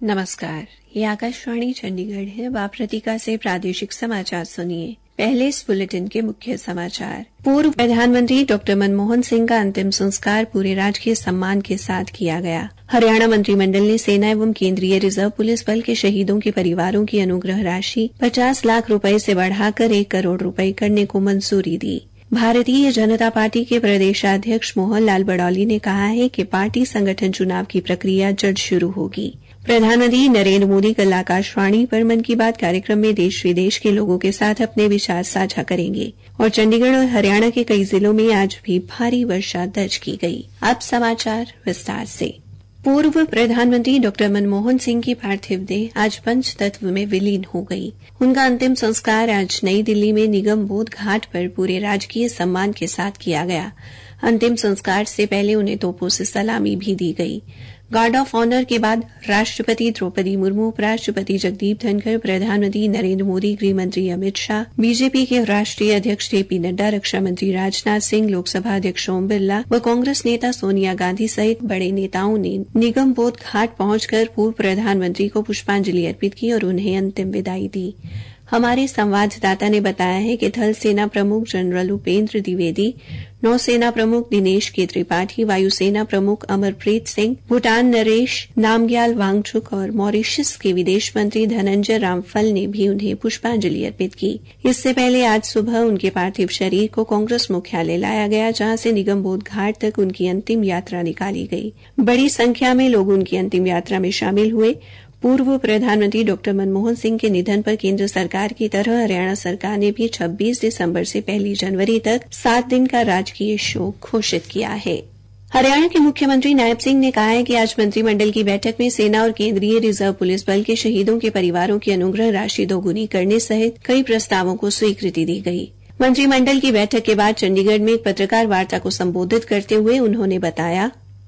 नमस्कार, ये आकाशवाणी चंडीगढ़ है। अब आप प्रतीका से प्रादेशिक समाचार सुनिए। पहले इस बुलेटिन के मुख्य समाचार। पूर्व प्रधानमंत्री डॉ मनमोहन सिंह का अंतिम संस्कार पूरे राजकीय सम्मान के साथ किया गया। हरियाणा मंत्रिमंडल ने सेना एवं केंद्रीय रिजर्व पुलिस बल के शहीदों के परिवारों की अनुग्रह राशि 50 लाख रुपए से बढ़ाकर 1 करोड़ रुपए करने को मंजूरी दी। भारतीय जनता पार्टी के प्रदेशाध्यक्ष मोहन लाल बड़ौली ने कहा है कि पार्टी संगठन चुनाव की प्रक्रिया जल्द शुरू होगी। प्रधानमंत्री नरेंद्र मोदी कल आकाशवाणी पर मन की बात कार्यक्रम में देश विदेश के लोगों के साथ अपने विचार साझा करेंगे और चंडीगढ़ और हरियाणा के कई जिलों में आज भी भारी वर्षा दर्ज की गई। अब समाचार विस्तार से। पूर्व प्रधानमंत्री डॉ मनमोहन सिंह की पार्थिव देह आज पंचतत्व में विलीन हो गई। उनका अंतिम संस्कार आज नई दिल्ली में निगम बोध घाट पर पूरे राजकीय सम्मान के साथ किया गया। अंतिम संस्कार से पहले उन्हें तोपों से सलामी भी दी गई। गार्ड ऑफ ऑनर के बाद राष्ट्रपति द्रौपदी मुर्मू, उपराष्ट्रपति जगदीप धनखड़, प्रधानमंत्री नरेंद्र मोदी, गृहमंत्री अमित शाह, बीजेपी के राष्ट्रीय अध्यक्ष जेपी नड्डा, रक्षा मंत्री राजनाथ सिंह, लोकसभा अध्यक्ष ओम बिरला व कांग्रेस नेता सोनिया गांधी सहित बड़े नेताओं ने निगम बोध घाट पहुंचकर पूर्व प्रधानमंत्री को पुष्पांजलि अर्पित की और उन्हें अंतिम विदाई दी। हमारे संवाददाता ने बताया है कि थल सेना प्रमुख जनरल उपेंद्र द्विवेदी, नौसेना प्रमुख दिनेश के त्रिपाठी, वायुसेना प्रमुख अमरप्रीत सिंह, भूटान नरेश नामग्याल वांगचुक और मॉरिशस के विदेश मंत्री धनंजय रामफल ने भी उन्हें पुष्पांजलि अर्पित की। इससे पहले आज सुबह उनके पार्थिव शरीर को कांग्रेस मुख्यालय लाया गया, जहां से निगम बोध घाट तक उनकी अंतिम यात्रा निकाली गई। बड़ी संख्या में लोग उनकी अंतिम यात्रा में शामिल हुए। पूर्व प्रधानमंत्री डॉ मनमोहन सिंह के निधन पर केंद्र सरकार की तरह हरियाणा सरकार ने भी 26 दिसंबर से 1 जनवरी तक 7 दिन का राजकीय शोक घोषित किया है। हरियाणा के मुख्यमंत्री नायब सिंह ने कहा है कि आज मंत्रिमंडल की बैठक में सेना और केंद्रीय रिजर्व पुलिस बल के शहीदों के परिवारों की अनुग्रह राशि दोगुनी करने सहित कई प्रस्तावों को स्वीकृति दी गई। मंत्रिमंडल की बैठक के बाद चंडीगढ़ में एक पत्रकार वार्ता को संबोधित करते हुए उन्होंने बताया,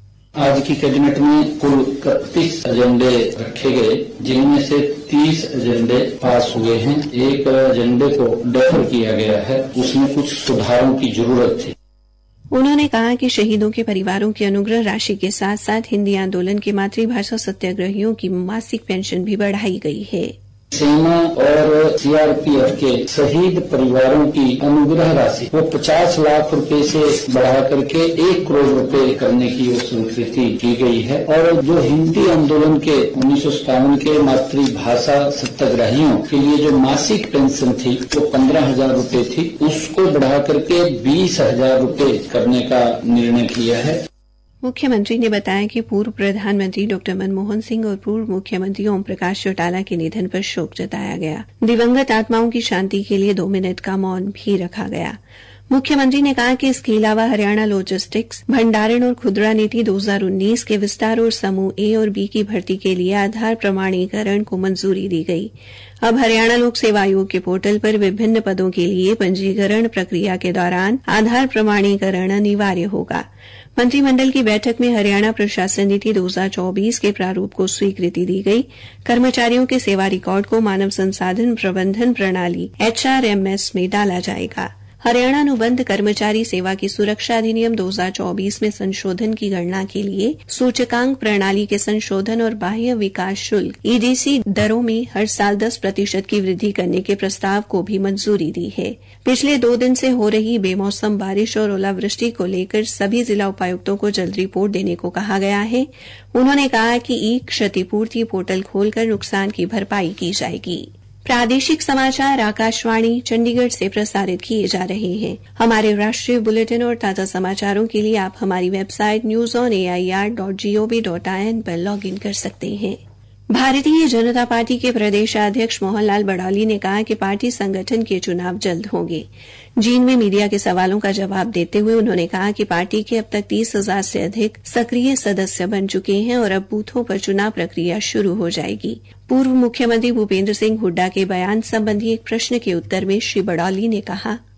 आज की कैबिनेट में कुल 31 एजेंडे रखे गए, जिनमें से 30 एजेंडे पास हुए हैं। एक एजेंडे को डेफर किया गया है, उसमें कुछ सुधारों की जरूरत थी। उन्होंने कहा कि शहीदों के परिवारों की अनुग्रह राशि के साथ साथ हिंदी आंदोलन के मातृभाषा सत्याग्रहियों की मासिक पेंशन भी बढ़ाई गई है। सेना और सीआरपीएफ के शहीद परिवारों की अनुग्रह राशि वो 50 लाख रुपए से बढ़ा करके 1 करोड़ रुपए करने की वो स्वीकृति की गई है। और जो हिंदी आंदोलन के 1957 के मातृभाषा सत्याग्रहियों के लिए जो मासिक पेंशन थी वो 15,000 रुपए थी, उसको बढ़ा करके 20,000 रुपए करने का निर्णय किया है। मुख्यमंत्री ने बताया कि पूर्व प्रधानमंत्री डॉ मनमोहन सिंह और पूर्व मुख्यमंत्री ओम प्रकाश चौटाला के निधन पर शोक जताया गया। दिवंगत आत्माओं की शांति के लिए 2 मिनट का मौन भी रखा गया। मुख्यमंत्री ने कहा कि इसके अलावा हरियाणा लॉजिस्टिक्स भंडारण और खुदरा नीति 2019 के विस्तार और समूह ए और बी की भर्ती के लिए आधार प्रमाणीकरण को मंजूरी दी गई। अब हरियाणा लोक सेवा आयोग के पोर्टल पर विभिन्न पदों के लिए पंजीकरण प्रक्रिया के दौरान आधार प्रमाणीकरण अनिवार्य होगा। मंत्रिमंडल की बैठक में हरियाणा प्रशासन नीति 2024 के प्रारूप को स्वीकृति दी गई। कर्मचारियों के सेवा रिकॉर्ड को मानव संसाधन प्रबंधन प्रणाली HRMS में डाला जाएगा। हरियाणा अनुबंध कर्मचारी सेवा की सुरक्षा अधिनियम 2024 में संशोधन की गणना के लिए सूचकांक प्रणाली के संशोधन और बाह्य विकास शुल्क EDC दरों में हर साल 10% की वृद्धि करने के प्रस्ताव को भी मंजूरी दी है। पिछले 2 दिन से हो रही बेमौसम बारिश और ओलावृष्टि को लेकर सभी जिला उपायुक्तों को जल्द रिपोर्ट देने को कहा गया है। उन्होंने कहा कि ई क्षतिपूर्ति पोर्टल खोलकर नुकसान की भरपाई की जाएगी। प्रादेशिक समाचार आकाशवाणी चंडीगढ़ से प्रसारित किए जा रहे हैं। हमारे राष्ट्रीय बुलेटिन और ताजा समाचारों के लिए आप हमारी वेबसाइट newsonair.gov.in पर लॉगिन कर सकते हैं। भारतीय जनता पार्टी के प्रदेशाध्यक्ष मोहनलाल बड़ौली ने कहा कि पार्टी संगठन के चुनाव जल्द होंगे। जींद में मीडिया के सवालों का जवाब देते हुए उन्होंने कहा कि पार्टी के अब तक 30,000 से अधिक सक्रिय सदस्य बन चुके हैं और अब बूथों पर चुनाव प्रक्रिया शुरू हो जाएगी। पूर्व मुख्यमंत्री भूपेंद्र सिंह हुड्डा के बयान संबंधी एक प्रश्न के उत्तर में श्री बड़ौली ने कहा,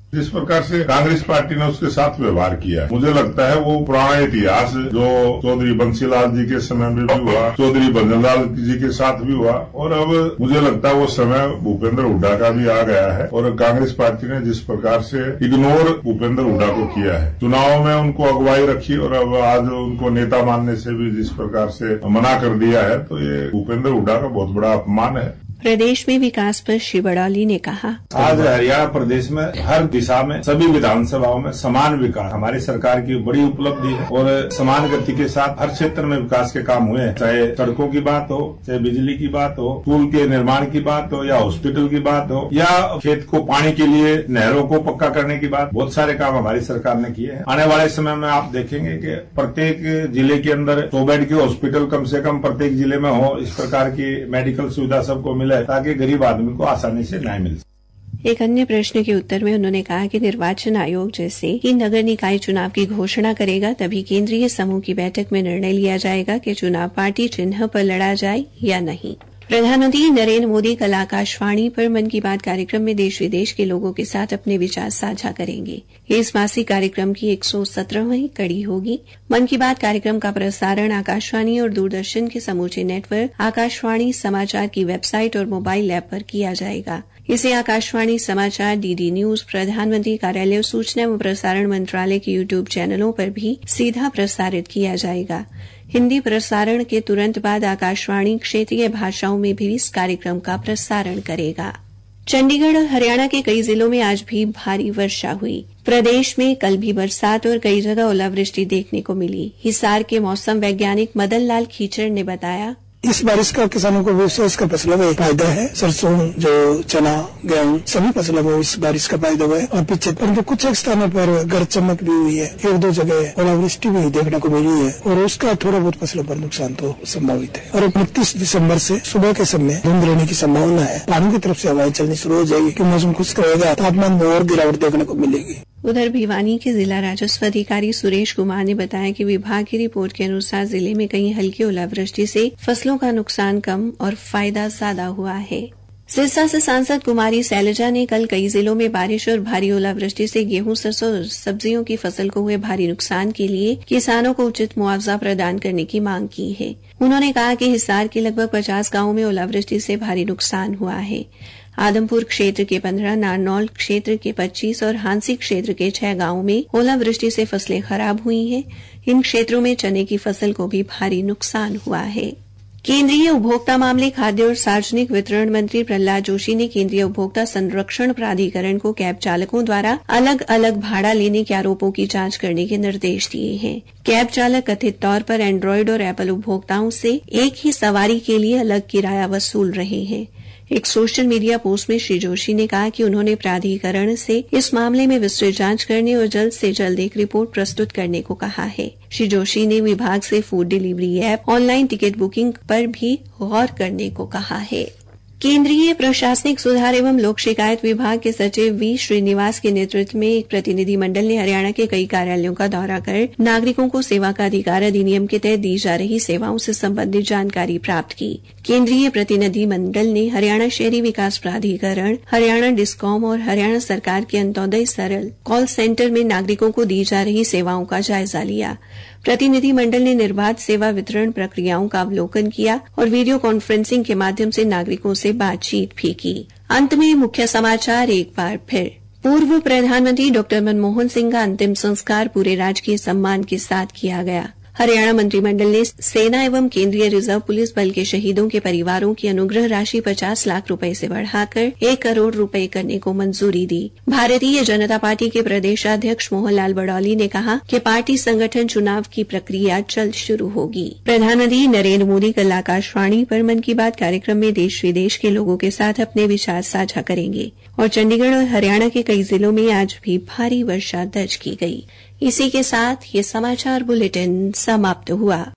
जिस प्रकार से कांग्रेस पार्टी ने उसके साथ व्यवहार किया है, मुझे लगता है वो पुराना इतिहास जो चौधरी बंसीलाल जी के समय में भी हुआ, चौधरी बंसीलाल जी के साथ भी हुआ, और अब मुझे लगता है वो समय भूपेंद्र हुड्डा का भी आ गया है। और कांग्रेस पार्टी ने जिस प्रकार से इग्नोर भूपेंद्र हुड्डा को किया है, चुनाव में उनको अगुवाई रखी और अब आज उनको नेता मानने से भी जिस प्रकार से मना कर दिया है, तो ये भूपेंद्र हुड्डा का बहुत बड़ा अपमान है। प्रदेश में विकास पर श्री बड़ौली ने कहा, आज हरियाणा प्रदेश में हर दिशा में सभी विधानसभाओं में समान विकास हमारी सरकार की बड़ी उपलब्धि है और समान गति के साथ हर क्षेत्र में विकास के काम हुए हैं। चाहे सड़कों की बात हो, चाहे बिजली की बात हो, पुल के निर्माण की बात हो, या हॉस्पिटल की बात हो, या खेत को पानी के लिए नहरों को पक्का करने की बात, बहुत सारे काम हमारी सरकार ने किए हैं। आने वाले समय में आप देखेंगे कि प्रत्येक जिले के अंदर 100 बेड के हॉस्पिटल कम से कम प्रत्येक जिले में हो, इस प्रकार की मेडिकल सुविधा सबको मिले ताकि गरीब आदमी को आसानी से न्याय मिल सके। एक अन्य प्रश्न के उत्तर में उन्होंने कहा कि निर्वाचन आयोग जैसे ही नगर निकाय चुनाव की घोषणा करेगा तभी केंद्रीय समूह की बैठक में निर्णय लिया जाएगा कि चुनाव पार्टी चिन्ह पर लड़ा जाए या नहीं। प्रधानमंत्री नरेंद्र मोदी कल आकाशवाणी पर मन की बात कार्यक्रम में देश विदेश के लोगों के साथ अपने विचार साझा करेंगे। ये इस मासिक कार्यक्रम की 117वीं कड़ी होगी। मन की बात कार्यक्रम का प्रसारण आकाशवाणी और दूरदर्शन के समूचे नेटवर्क, आकाशवाणी समाचार की वेबसाइट और मोबाइल ऐप पर किया जाएगा। इसे आकाशवाणी समाचार, डीडी न्यूज, प्रधानमंत्री कार्यालय और सूचना एवं प्रसारण मंत्रालय के यूट्यूब चैनलों पर भी सीधा प्रसारित किया जाएगा। हिंदी प्रसारण के तुरंत बाद आकाशवाणी क्षेत्रीय भाषाओं में भी इस कार्यक्रम का प्रसारण करेगा। चंडीगढ़ और हरियाणा के कई जिलों में आज भी भारी वर्षा हुई। प्रदेश में कल भी बरसात और कई जगह ओलावृष्टि देखने को मिली। हिसार के मौसम वैज्ञानिक मदन लाल खीचड़ ने बताया, इस बारिश का किसानों को विशेष कर फसलों में फायदा है। सरसों, जो चना, गेहूं, सभी फसलों में इस बारिश का फायदा हुआ है। और पीछे परंतु कुछ एक स्थानों पर गरज चमक भी हुई है, 1-2 जगह ओलावृष्टि भी देखने को मिली है और उसका थोड़ा बहुत फसलों पर नुकसान तो संभावित है। और 29 दिसंबर से सुबह के समय धुंध रहने की संभावना है। पानी की तरफ से हवाएं चलनी शुरू हो जाएगी कि मौसम खुश्क रहेगा, तापमान में और गिरावट देखने को मिलेगी। उधर भिवानी के जिला राजस्व अधिकारी सुरेश कुमार ने बताया कि विभाग की रिपोर्ट के अनुसार जिले में कहीं हल्की ओलावृष्टि से फसलों का नुकसान कम और फायदा ज्यादा हुआ है। सिरसा से सांसद कुमारी शैलजा ने कल कई जिलों में बारिश और भारी ओलावृष्टि से गेहूं, सरसों और सब्जियों की फसल को हुए भारी नुकसान के लिए किसानों को उचित मुआवजा प्रदान करने की मांग की है। उन्होंने कहा कि हिसार के लगभग 50 गांवों में ओलावृष्टि से भारी नुकसान हुआ है। आदमपुर क्षेत्र के 15, नारनौल क्षेत्र के 25 और हांसी क्षेत्र के 6 गांवों में ओलावृष्टि से फसलें खराब हुई हैं। इन क्षेत्रों में चने की फसल को भी भारी नुकसान हुआ है। केंद्रीय उपभोक्ता मामले, खाद्य और सार्वजनिक वितरण मंत्री प्रहलाद जोशी ने केंद्रीय उपभोक्ता संरक्षण प्राधिकरण को कैब चालकों द्वारा अलग अलग भाड़ा लेने के आरोपों की जांच करने के निर्देश दिए हैं। कैब चालक कथित तौर पर एंड्रॉयड और एप्पल उपभोक्ताओं से एक ही सवारी के लिए अलग किराया वसूल रहे हैं। एक सोशल मीडिया पोस्ट में श्री जोशी ने कहा कि उन्होंने प्राधिकरण से इस मामले में विस्तृत जांच करने और जल्द से जल्द एक रिपोर्ट प्रस्तुत करने को कहा है। श्री जोशी ने विभाग से food delivery app, online ticket booking पर भी गौर करने को कहा है। केंद्रीय प्रशासनिक सुधार एवं लोक शिकायत विभाग के सचिव वी श्रीनिवास के नेतृत्व में एक प्रतिनिधि मंडल ने हरियाणा के कई कार्यालयों का दौरा कर नागरिकों को सेवा का अधिकार अधिनियम के तहत दी जा रही सेवाओं से संबंधित जानकारी प्राप्त की। केंद्रीय प्रतिनिधि मंडल ने हरियाणा शहरी विकास प्राधिकरण, हरियाणा डिस्कॉम और हरियाणा सरकार के अंत्योदय सरल कॉल सेंटर में नागरिकों को दी जा रही सेवाओं का जायजा लिया। प्रतिनिधि मंडल ने निर्बाध सेवा वितरण प्रक्रियाओं का अवलोकन किया और वीडियो कॉन्फ्रेंसिंग के माध्यम से नागरिकों से बातचीत भी की। अंत में मुख्य समाचार एक बार फिर। पूर्व प्रधानमंत्री डॉ मनमोहन सिंह का अंतिम संस्कार पूरे राजकीय सम्मान के साथ किया गया। हरियाणा मंत्रिमंडल ने सेना एवं केंद्रीय रिजर्व पुलिस बल के शहीदों के परिवारों की अनुग्रह राशि 50 लाख रुपए से बढ़ाकर 1 करोड़ रुपए करने को मंजूरी दी। भारतीय जनता पार्टी के प्रदेशाध्यक्ष मोहन लाल बड़ौली ने कहा कि पार्टी संगठन चुनाव की प्रक्रिया जल्द शुरू होगी। प्रधानमंत्री नरेंद्र मोदी कल आकाशवाणी पर मन की बात कार्यक्रम में देश विदेश के लोगों के साथ अपने विचार साझा करेंगे और चंडीगढ़ और हरियाणा के कई जिलों में आज भी भारी वर्षा दर्ज की गई। इसी के साथ ये समाचार बुलेटिन समाप्त हुआ।